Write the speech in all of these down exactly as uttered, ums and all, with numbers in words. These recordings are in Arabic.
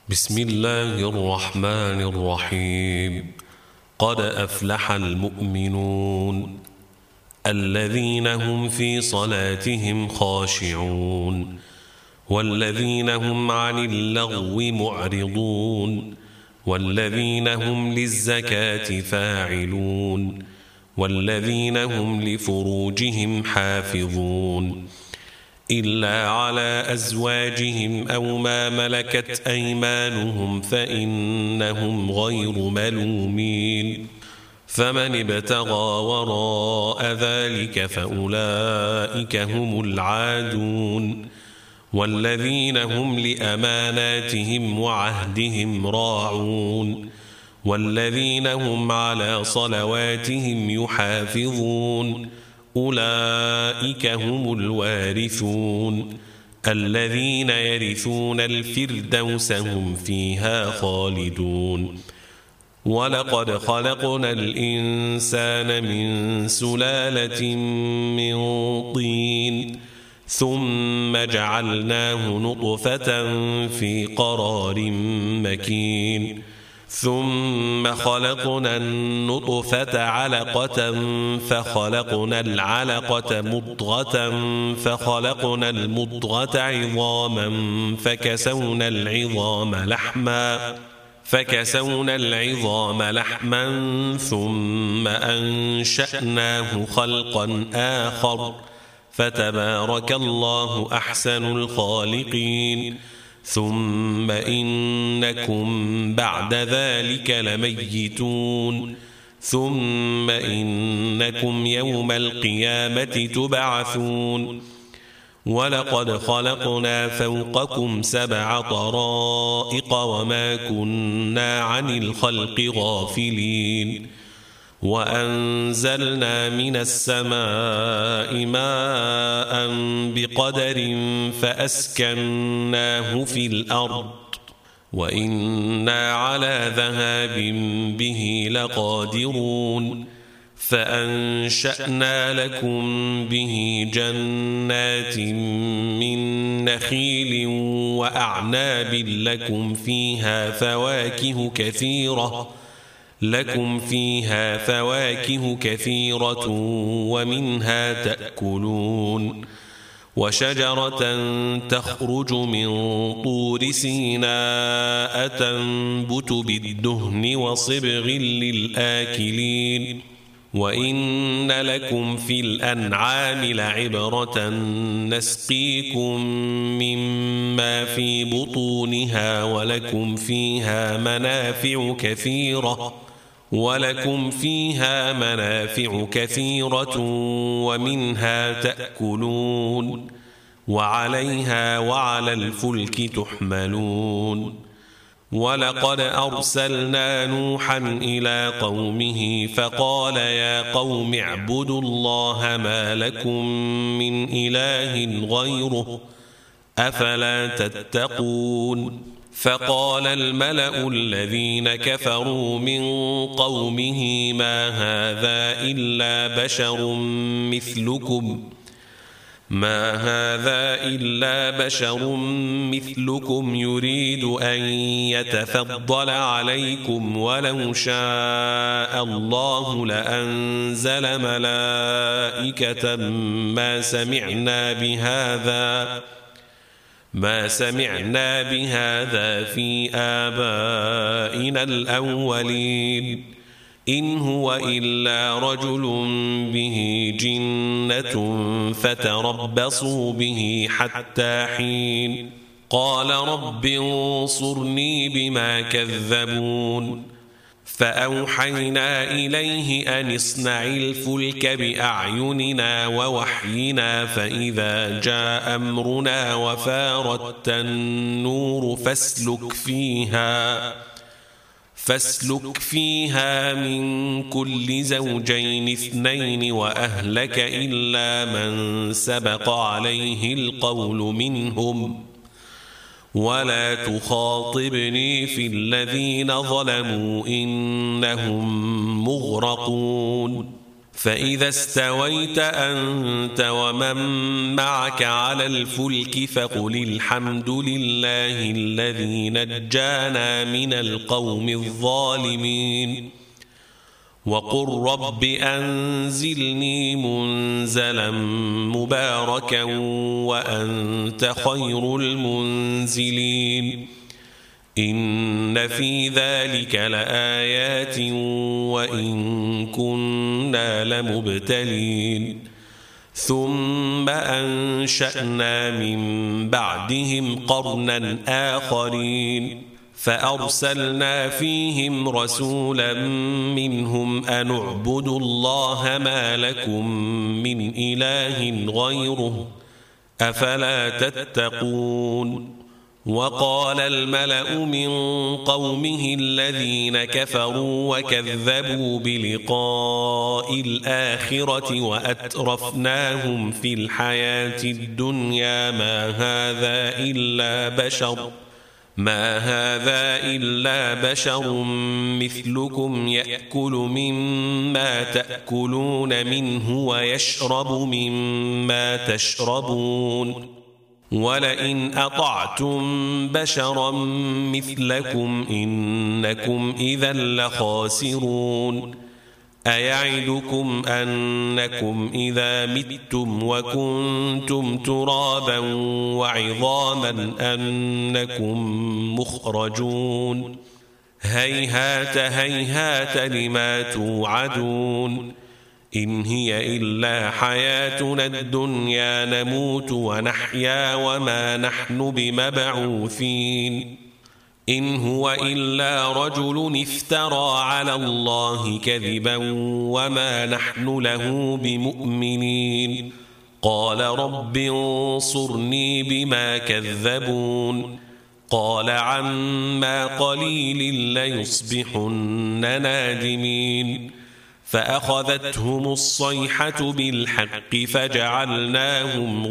بسم الله الرحمن الرحيم. قد أفلح المؤمنون الذين هم في صلاتهم خاشعون والذين هم عن اللغو معرضون والذين هم للزكاة فاعلون والذين هم لفروجهم حافظون إلا على أزواجهم أو ما ملكت أيمانهم فإنهم غير ملومين. فمن ابتغى وراء ذلك فأولئك هم العادون والذين هم لأماناتهم وعهدهم راعون والذين هم على صلواتهم يحافظون أولئك هم الوارثون الذين يرثون الفردوس هم فيها خالدون. ولقد خلقنا الإنسان من سلالة من طين ثم جعلناه نطفة في قرار مكين ثم خلقنا النطفة علقة فخلقنا العلقة مضغة فخلقنا المضغة عظاما فكسونا العظام لحما فكسونا العظام لحما ثم أنشأناه خلقا آخر فتبارك الله أحسن الخالقين. ثم إنكم بعد ذلك لميتون ثم إنكم يوم القيامة تبعثون. ولقد خلقنا فوقكم سبع طرائق وما كنا عن الخلق غافلين وأنزلنا من السماء ماء بقدر فأسكناه في الأرض وإنا على ذهاب به لقادرون. فأنشأنا لكم به جنات من نخيل وأعناب لكم فيها فواكه كثيرة لكم فيها فواكه كثيرة ومنها تأكلون. وشجرة تخرج من طور سيناء تنبت بالدهن وصبغ للآكلين. وإن لكم في الأنعام لعبرة نسقيكم مما في بطونها ولكم فيها منافع كثيرة ولكم فيها منافع كثيرة ومنها تأكلون وعليها وعلى الفلك تحملون. ولقد أرسلنا نوحا إلى قومه فقال يا قوم اعبدوا الله ما لكم من إله غيره أفلا تتقون. فقال الملأ الذين كفروا من قومه ما هذا إلا بشر مثلكم ما هذا إلا بشر مثلكم يريد أن يتفضل عليكم ولو شاء الله لأنزل ملائكة ما سمعنا بهذا ما سمعنا بهذا في آبائنا الأولين إن هو إلا رجل به جنة فتربصوا به حتى حين. قال رب انصرني بما كذبون. فأوحينا إليه أن اصنع الفلك بأعيننا ووحينا فإذا جاء أمرنا وفارت النور فاسلك فيها فاسلك فيها من كل زوجين اثنين وأهلك إلا من سبق عليه القول منهم ولا تخاطبني في الذين ظلموا إنهم مغرقون. فإذا استويت أنت ومن معك على الفلك فقل الحمد لله الذي نجانا من القوم الظالمين وقل رب أنزلني منزلا مباركا وأنت خير المنزلين إن في ذلك لآيات وإن كنا لمبتلين ثم أنشأنا من بعدهم قرنا آخرين فأرسلنا فيهم رسولا منهم أن اعبدوا الله ما لكم من إله غيره أفلا تتقون وقال الملأ من قومه الذين كفروا وكذبوا بلقاء الآخرة وأترفناهم في الحياة الدنيا ما هذا إلا بشر ما هذا إلا بشر مثلكم يأكل مما تأكلون منه ويشرب مما تشربون ولئن أطعتم بشرا مثلكم إنكم إذا لخاسرون أيعدكم أنكم إذا متم وكنتم ترابا وعظاما أنكم مخرجون هيهات هيهات لما توعدون إن هي إلا حياتنا الدنيا نموت ونحيا وما نحن بمبعوثين إن هو إلا رجل افترى على الله كذبا وما نحن له بمؤمنين قال رب انصرني بما كذبون قال عما قليل ليصبحن نادمين فأخذتهم الصيحة بالحق فجعلناهم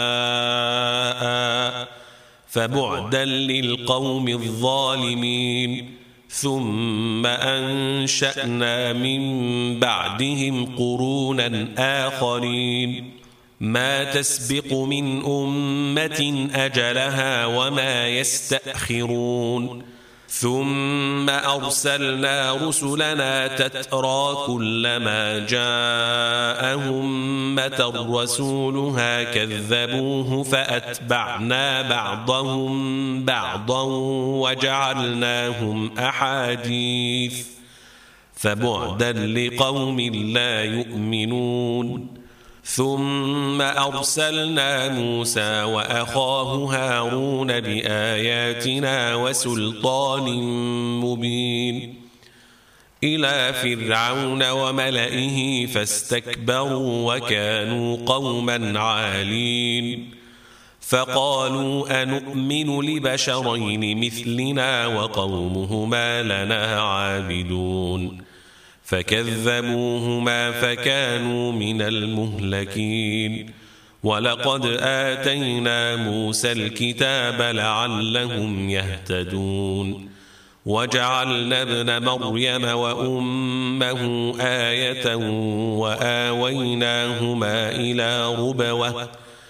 غثاء فبعدا للقوم الظالمين ثم أنشأنا من بعدهم قرونا آخرين ما تسبق من أمة أجلها وما يستأخرون ثم أرسلنا رسلنا تترى كلما جاءهم أمة رسولها كذبوه فأتبعنا بعضهم بعضا وجعلناهم أحاديث فبعدا لقوم لا يؤمنون ثم أرسلنا موسى وأخاه هارون بآياتنا وسلطان مبين إلى فرعون وملئه فاستكبروا وكانوا قوما عالين فقالوا أنؤمن لبشرين مثلنا وقومهما لنا عابدون فكذبوهما فكانوا من المهلكين ولقد آتينا موسى الكتاب لعلهم يهتدون وجعلنا ابن مريم وأمه آية وآويناهما إلى ربوة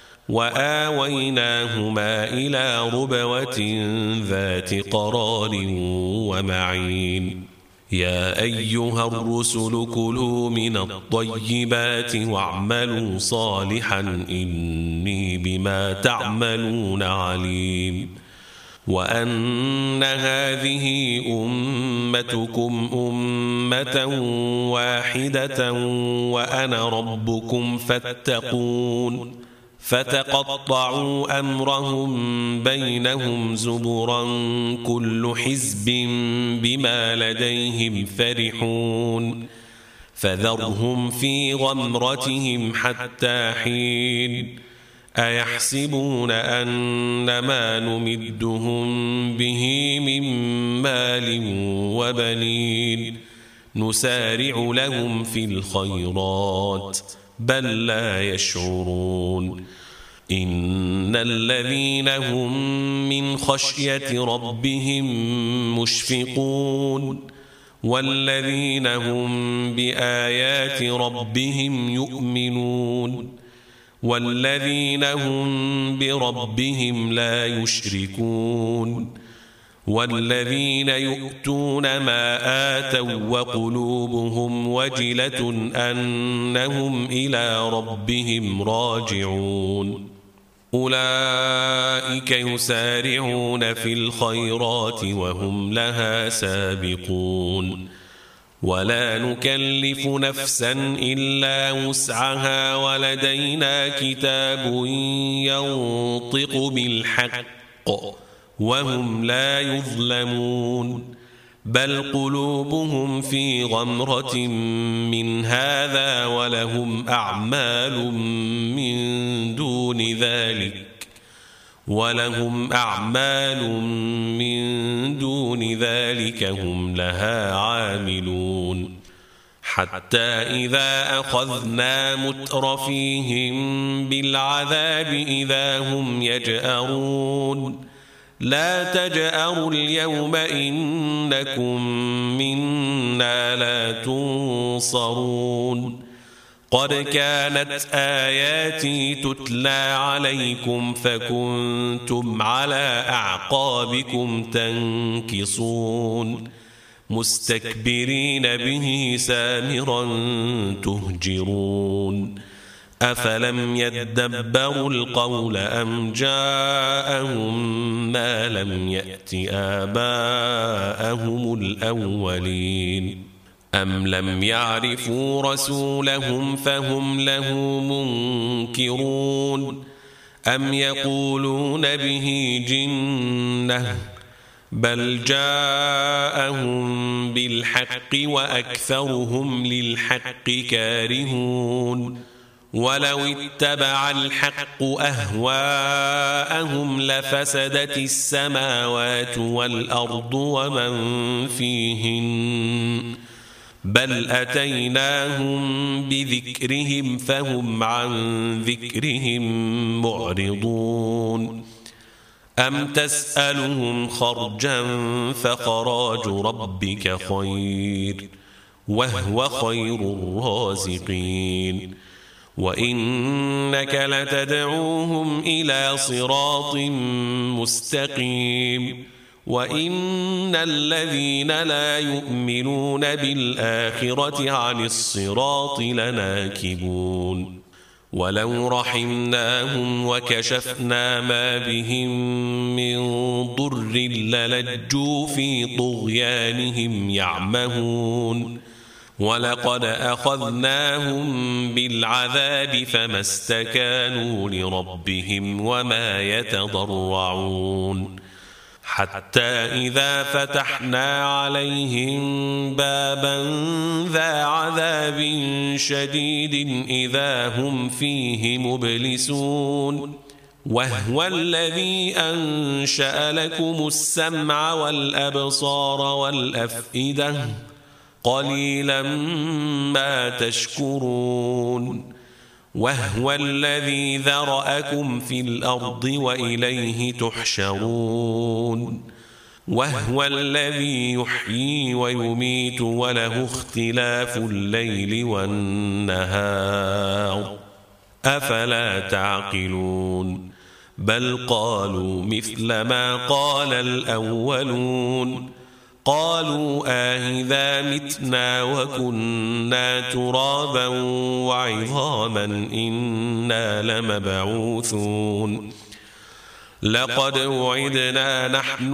وآويناهما إلى ربوة ذات قرار ومعين يا أيها الرسل كلوا من الطيبات واعملوا صالحا إني بما تعملون عليم وأن هذه أمتكم أمة واحدة وأنا ربكم فاتقون فتقطعوا أمرهم بينهم زبرا كل حزب بما لديهم فرحون فذرهم في غمرتهم حتى حين أيحسبون أن ما نمدهم به من مال وبنين نسارع لهم في الخيرات بل لا يشعرون إن الذين هم من خشية ربهم مشفقون والذين هم بآيات ربهم يؤمنون والذين هم بربهم لا يشركون والذين يؤتون ما آتوا وقلوبهم وجلة أنهم إلى ربهم راجعون أولئك يسارعون في الخيرات وهم لها سابقون ولا نكلف نفسا إلا وسعها ولدينا كتاب ينطق بالحق وهم لا يظلمون بل قلوبهم في غمرة من هذا ولهم أعمال من دون ذلك ولهم أعمال من دون ذلك هم لها عاملون حتى إذا أخذنا مترفيهم بالعذاب إذا هم يجأرون لا تجأروا اليوم إنكم منا لا تنصرون قد كانت آياتي تتلى عليكم فكنتم على أعقابكم تنكصون مستكبرين به سامرا تهجرون أفلم يدبروا القول أم جاءهم ما لم يأت آباءهم الأولين أم لم يعرفوا رسولهم فهم له منكرون أم يقولون به جنة بل جاءهم بالحق وأكثرهم للحق كارهون ولو اتبع الحق أهواءهم لفسدت السماوات والأرض ومن فيهن بل أتيناهم بذكرهم فهم عن ذكرهم معرضون أم تسألهم خرجا فخراج ربك خير وهو خير الرازقين وإنك لتدعوهم إلى صراط مستقيم وإن الذين لا يؤمنون بالآخرة عن الصراط لناكبون ولو رحمناهم وكشفنا ما بهم من ضر للجوا في طغيانهم يعمهون ولقد أخذناهم بالعذاب فما استكانوا لربهم وما يتضرعون حتى إذا فتحنا عليهم بابا ذا عذاب شديد إذا هم فيه مبلسون وهو الذي أنشأ لكم السمع والأبصار والأفئدة قليلا ما تشكرون وهو الذي ذرأكم في الأرض وإليه تحشرون وهو الذي يحيي ويميت وله اختلاف الليل والنهار أفلا تعقلون بل قالوا مثل ما قال الأولون قالوا آئذا متنا وكنا ترابا وعظاما إنا لمبعوثون لقد وعدنا نحن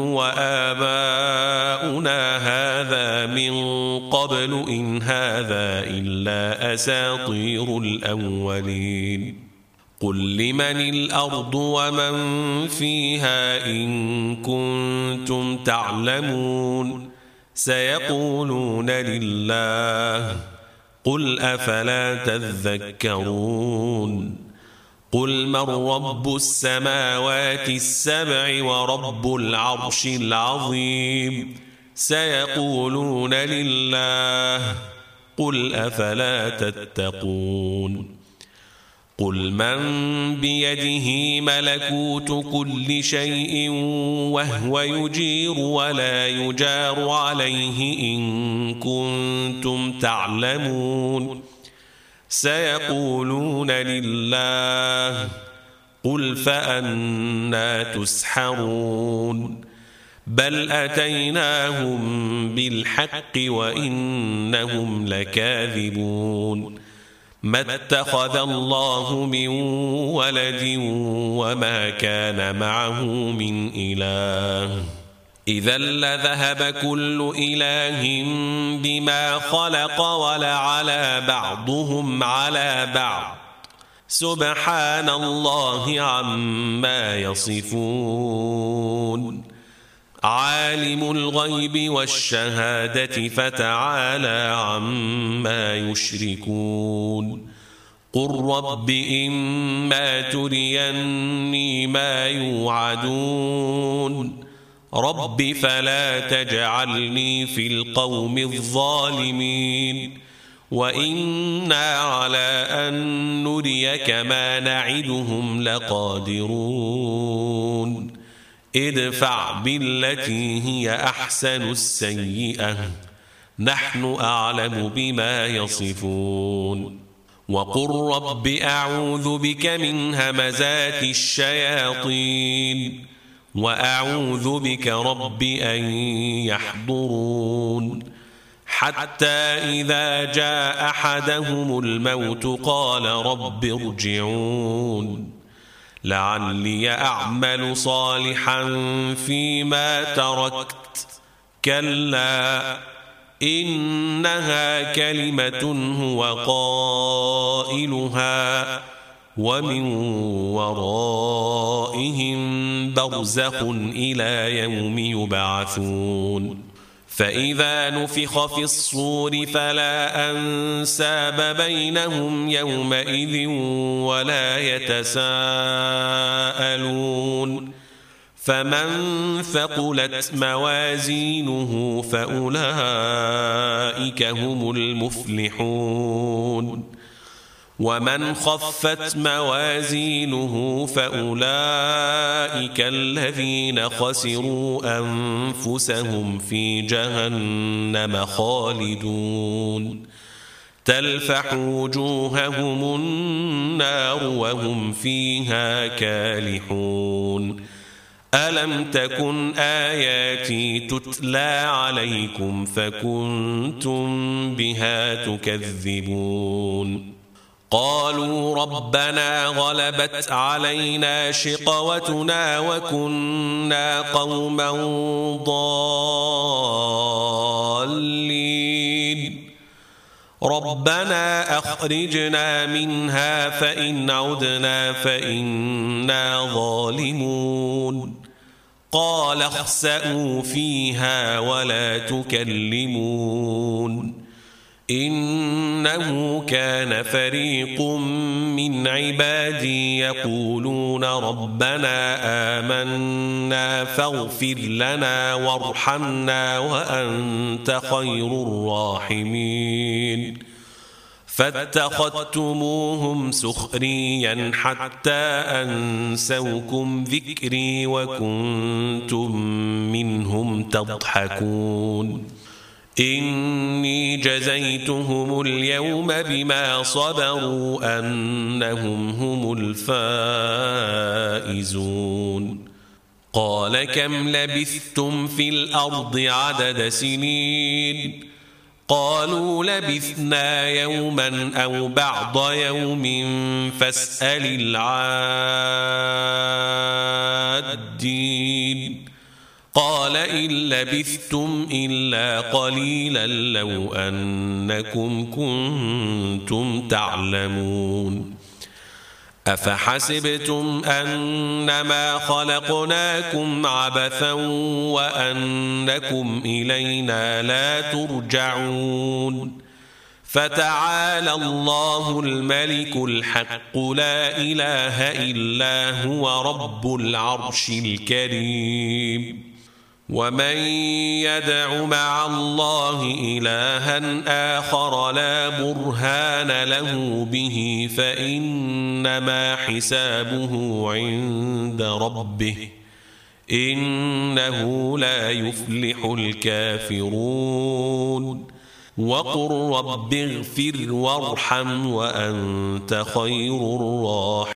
وآباؤنا هذا من قبل إن هذا إلا أساطير الأولين قل لمن الأرض ومن فيها إن كنتم تعلمون سيقولون لله قل أفلا تذكرون قل من رب السماوات السبع ورب العرش العظيم سيقولون لله قل أفلا تتقون قل من بيده ملكوت كل شيء وهو يجير ولا يجار عليه إن كنتم تعلمون سيقولون لله قل فأنى تسحرون بل أتيناهم بالحق وإنهم لكاذبون ما اتخذ الله من ولد وما كان معه من إله إذا لذهب كل إله بما خلق ولعلى بعضهم على بعض سبحان الله عما يصفون عالم الغيب والشهادة فتعالى عما يشركون قل رب إما تريني ما يوعدون رب فلا تجعلني في القوم الظالمين وإنا على أن نريك ما نعدهم لقادرون ادفع بالتي هي أحسن السيئة نحن أعلم بما يصفون وقل رب أعوذ بك من همزات الشياطين وأعوذ بك رب أن يحضرون حتى إذا جاء أحدهم الموت قال رب ارجعون لعلي أعمل صالحا فيما تركت كلا إنها كلمة هو قائلها ومن ورائهم برزخ إلى يوم يبعثون فإذا نفخ في الصور فلا أنساب بينهم يومئذ ولا يتساءلون فمن ثقلت موازينه فأولئك هم المفلحون ومن خفت موازينه فأولئك الذين خسروا أنفسهم في جهنم خالدون تلفح وجوههم النار وهم فيها كالحون ألم تكن آياتي تتلى عليكم فكنتم بها تكذبون قالوا ربنا غلبت علينا شقوتنا وكنا قوما ضالين ربنا أخرجنا منها فإن عدنا فإنا ظالمون قال اخسئوا فيها ولا تكلمون إنه كان فريق من عبادي يقولون ربنا آمنا فاغفر لنا وارحمنا وأنت خير الراحمين فاتخذتموهم سخريا حتى أنسوكم ذكري وكنتم منهم تضحكون إني جزيتهم اليوم بما صبروا أنهم هم الفائزون قال كم لبثتم في الأرض عدد سنين قالوا لبثنا يوما أو بعض يوم فاسأل العادين قال إن لبثتم إلا قليلا لو أنكم كنتم تعلمون أفحسبتم أنما خلقناكم عبثا وأنكم إلينا لا ترجعون فتعالى الله الملك الحق لا إله إلا هو رب العرش الكريم ومن يدع مع الله إلها آخر لا برهان له به فإنما حسابه عند ربه إنه لا يفلح الكافرون وقل رب اغفر وارحم وأنت خير الراحمين